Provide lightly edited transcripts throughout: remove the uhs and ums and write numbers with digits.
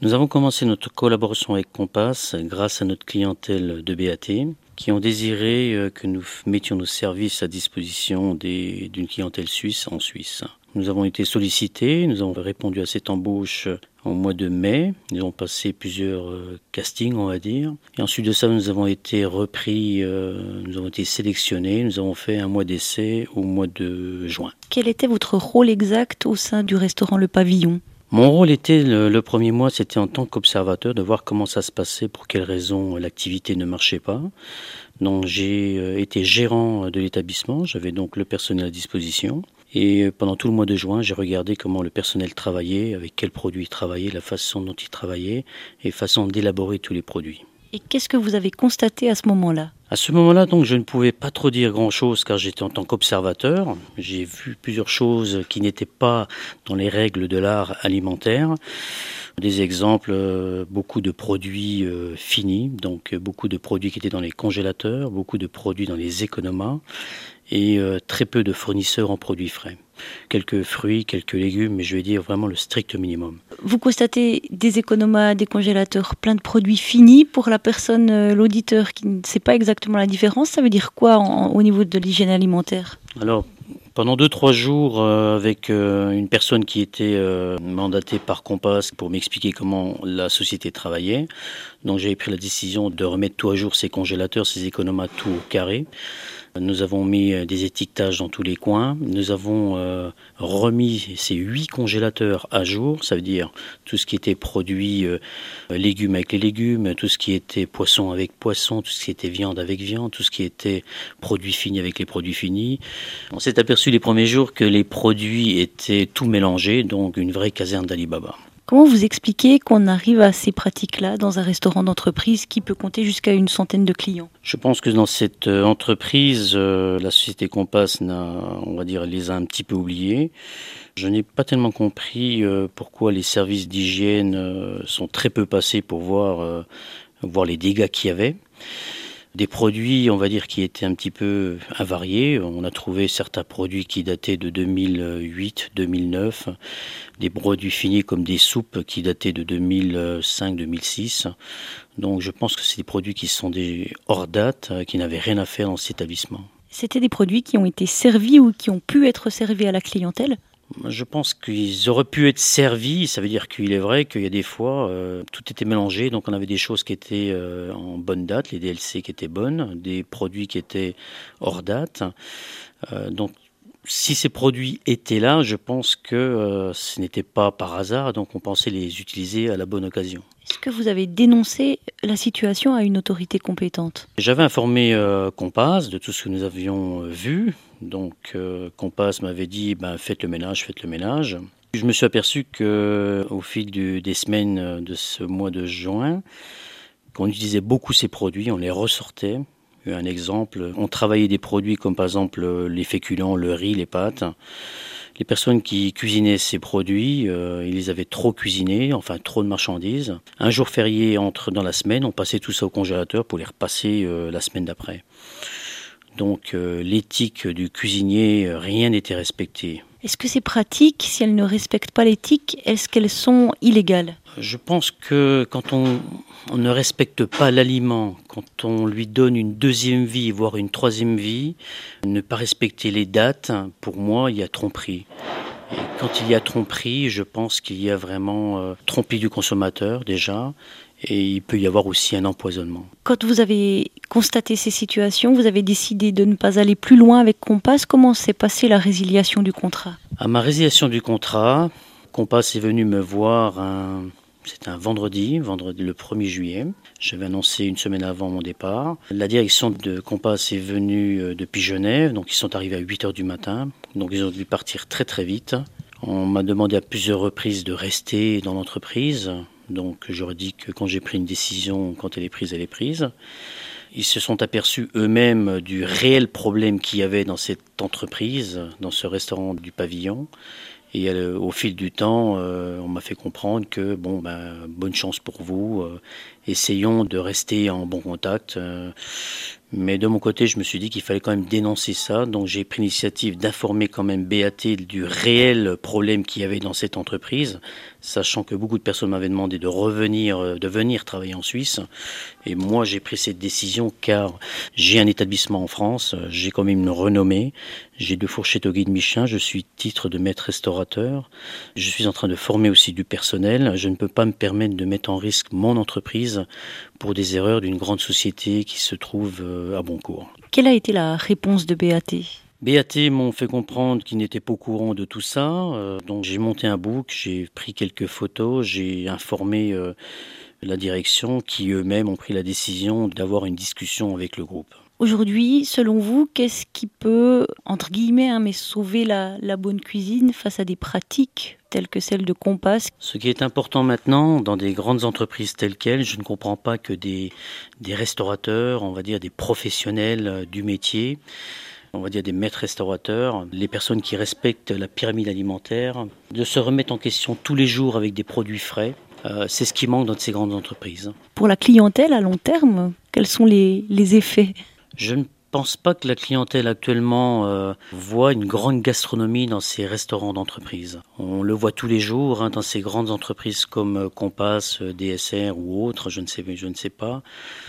Nous avons commencé notre collaboration avec Compass grâce à notre clientèle de BAT qui ont désiré que nous mettions nos services à disposition d'une clientèle suisse en Suisse. Nous avons été sollicités, nous avons répondu à cette embauche au mois de mai. Nous avons passé plusieurs castings, on va dire. Et ensuite de ça, nous avons été repris, nous avons été sélectionnés. Nous avons fait un mois d'essai au mois de juin. Quel était votre rôle exact au sein du restaurant Le Pavillon ? Mon rôle était, le premier mois, c'était en tant qu'observateur, de voir comment ça se passait, pour quelles raisons l'activité ne marchait pas. Donc j'ai été gérant de l'établissement, j'avais donc le personnel à disposition. Et pendant tout le mois de juin, j'ai regardé comment le personnel travaillait, avec quels produits il travaillait, la façon dont il travaillait et façon d'élaborer tous les produits. Et qu'est-ce que vous avez constaté à ce moment-là ? À ce moment-là, donc, je ne pouvais pas trop dire grand-chose car j'étais en tant qu'observateur. J'ai vu plusieurs choses qui n'étaient pas dans les règles de l'art alimentaire. Des exemples, beaucoup de produits finis, donc beaucoup de produits qui étaient dans les congélateurs, beaucoup de produits dans les économas et très peu de fournisseurs en produits frais. Quelques fruits, quelques légumes, mais je vais dire vraiment le strict minimum. Vous constatez des économas, des congélateurs, plein de produits finis. Pour la personne, l'auditeur qui ne sait pas exactement la différence, ça veut dire quoi au niveau de l'hygiène alimentaire ? Alors, pendant 2-3 jours, avec une personne qui était mandatée par Compass pour m'expliquer comment la société travaillait. Donc j'avais pris la décision de remettre tout à jour ces congélateurs, ces économas, tout au carré. Nous avons mis des étiquetages dans tous les coins. Nous avons remis ces 8 congélateurs à jour. Ça veut dire tout ce qui était produits légumes avec les légumes, tout ce qui était poisson avec poisson, tout ce qui était viande avec viande, tout ce qui était produits finis avec les produits finis. On s'est aperçu les premiers jours que les produits étaient tout mélangés, donc une vraie caserne d'Alibaba. Comment vous expliquez qu'on arrive à ces pratiques-là dans un restaurant d'entreprise qui peut compter jusqu'à une centaine de clients ? Je pense que dans cette entreprise, la société Compass les a un petit peu oubliés. Je n'ai pas tellement compris pourquoi les services d'hygiène sont très peu passés pour voir les dégâts qu'il y avait. Des produits, on va dire, qui étaient un petit peu avariés. On a trouvé certains produits qui dataient de 2008, 2009. Des produits finis comme des soupes qui dataient de 2005, 2006. Donc je pense que c'est des produits qui sont hors date, qui n'avaient rien à faire dans cet établissement. C'était des produits qui ont été servis ou qui ont pu être servis à la clientèle ? Je pense qu'ils auraient pu être servis. Ça veut dire qu'il est vrai qu'il y a des fois, tout était mélangé. Donc on avait des choses qui étaient en bonne date, les DLC qui étaient bonnes, des produits qui étaient hors date. Donc si ces produits étaient là, je pense que ce n'était pas par hasard. Donc on pensait les utiliser à la bonne occasion. Est-ce que vous avez dénoncé la situation à une autorité compétente ? J'avais informé Compass de tout ce que nous avions vu. Donc Compass m'avait dit faites le ménage. Je me suis aperçu qu'au fil des semaines de ce mois de juin, qu'on utilisait beaucoup ces produits, on les ressortait. Un exemple, on travaillait des produits comme par exemple les féculents, le riz, les pâtes. Les personnes qui cuisinaient ces produits, ils les avaient trop cuisinés, enfin trop de marchandises. Un jour férié dans la semaine, on passait tout ça au congélateur pour les repasser la semaine d'après. Donc l'éthique du cuisinier, rien n'était respecté. Est-ce que ces pratiques, si elles ne respectent pas l'éthique, est-ce qu'elles sont illégales ? Je pense que quand on ne respecte pas l'aliment, quand on lui donne une deuxième vie, voire une troisième vie, ne pas respecter les dates, pour moi, il y a tromperie. Et quand il y a tromperie, je pense qu'il y a vraiment tromperie du consommateur déjà, et il peut y avoir aussi un empoisonnement. Quand vous avez constaté ces situations, vous avez décidé de ne pas aller plus loin avec Compass. Comment s'est passée la résiliation du contrat ? À ma résiliation du contrat, Compass est venu me voir c'était un vendredi le 1er juillet. J'avais annoncé une semaine avant mon départ. La direction de Compass est venue depuis Genève, donc ils sont arrivés à 8h du matin. Donc ils ont dû partir très très vite. On m'a demandé à plusieurs reprises de rester dans l'entreprise. Donc j'aurais dit que quand j'ai pris une décision, quand elle est prise, elle est prise. Ils se sont aperçus eux-mêmes du réel problème qu'il y avait dans cette entreprise, dans ce restaurant du Pavillon. Et au fil du temps, on m'a fait comprendre que bonne chance pour vous. Essayons de rester en bon contact. Mais de mon côté, je me suis dit qu'il fallait quand même dénoncer ça. Donc j'ai pris l'initiative d'informer quand même BAT du réel problème qu'il y avait dans cette entreprise, sachant que beaucoup de personnes m'avaient demandé de venir travailler en Suisse. Et moi, j'ai pris cette décision car j'ai un établissement en France, j'ai quand même une renommée, j'ai 2 fourchettes au guide Michelin, je suis titre de maître restaurateur, je suis en train de former aussi du personnel. Je ne peux pas me permettre de mettre en risque mon entreprise pour des erreurs d'une grande société qui se trouve à Boncourt. Quelle a été la réponse de BAT? BAT m'ont fait comprendre qu'ils n'étaient pas au courant de tout ça, donc j'ai monté un book, j'ai pris quelques photos, j'ai informé la direction qui eux-mêmes ont pris la décision d'avoir une discussion avec le groupe. Aujourd'hui, selon vous, qu'est-ce qui peut, entre guillemets, mais sauver la bonne cuisine face à des pratiques telles que celles de Compass? Ce qui est important maintenant, dans des grandes entreprises telles quelles, je ne comprends pas que des restaurateurs, on va dire des professionnels du métier, on va dire des maîtres restaurateurs, les personnes qui respectent la pyramide alimentaire, de se remettre en question tous les jours avec des produits frais. C'est ce qui manque dans ces grandes entreprises. Pour la clientèle à long terme, quels sont les effets? Je ne pense pas que la clientèle actuellement voit une grande gastronomie dans ces restaurants d'entreprise. On le voit tous les jours dans ces grandes entreprises comme Compass, DSR ou autres, je ne sais pas.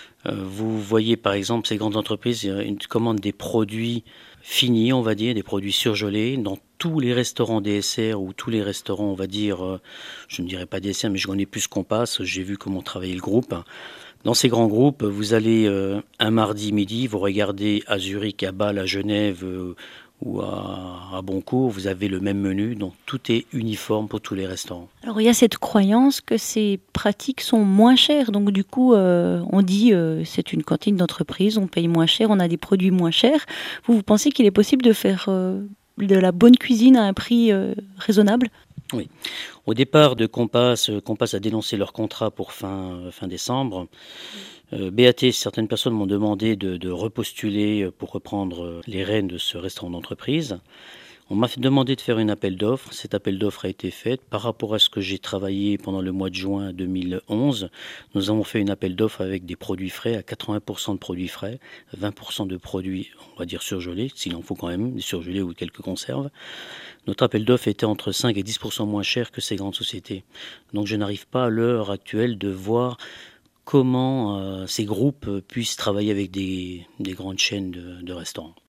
Vous voyez par exemple ces grandes entreprises, ils commandent des produits finis, on va dire, des produits surgelés dans tous les restaurants DSR ou tous les restaurants, on va dire, je ne dirais pas DSR, mais je connais plus Compass, j'ai vu comment travaillait le groupe. Dans ces grands groupes, vous allez un mardi midi, vous regardez à Zurich, à Bâle, à Genève ou à Boncourt, vous avez le même menu, donc tout est uniforme pour tous les restaurants. Alors il y a cette croyance que ces pratiques sont moins chères, donc du coup on dit c'est une cantine d'entreprise, on paye moins cher, on a des produits moins chers. Vous pensez qu'il est possible de faire de la bonne cuisine à un prix raisonnable? Oui. Au départ de Compass a dénoncé leur contrat pour fin décembre. BAT, certaines personnes m'ont demandé de repostuler pour reprendre les rênes de ce restaurant d'entreprise. On m'a demandé de faire un appel d'offres. Cet appel d'offres a été fait. Par rapport à ce que j'ai travaillé pendant le mois de juin 2011, nous avons fait un appel d'offres avec des produits frais, à 80% de produits frais, 20% de produits, on va dire, surgelés, s'il en faut quand même, des surgelés ou quelques conserves. Notre appel d'offres était entre 5 et 10% moins cher que ces grandes sociétés. Donc je n'arrive pas à l'heure actuelle de voir comment ces groupes puissent travailler avec des grandes chaînes de restaurants.